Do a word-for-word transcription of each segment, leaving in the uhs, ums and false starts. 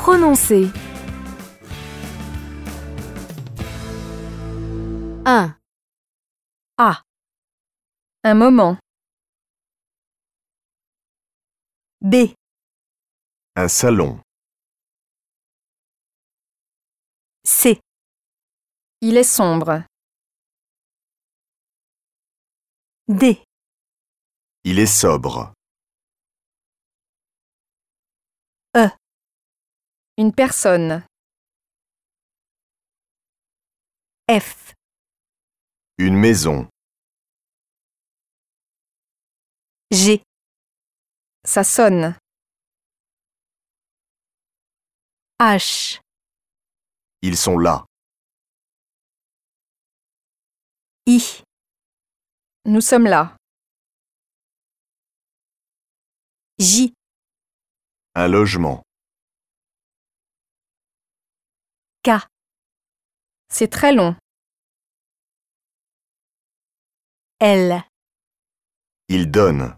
Prononcer. un. A. Un moment. B. Un salon. C. Il est sombre. D. Il est sobre. E. Une personne. F. Une maison. G. Ça sonne. H. Ils sont là. I. Nous sommes là. J. Un logement. K. C'est très long. L. Il donne.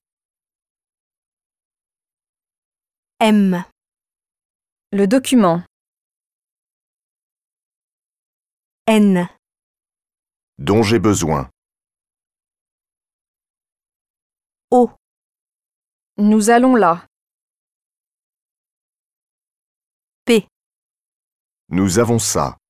M. Le document. N. Dont j'ai besoin. O. Nous allons là. P. Nous avons ça.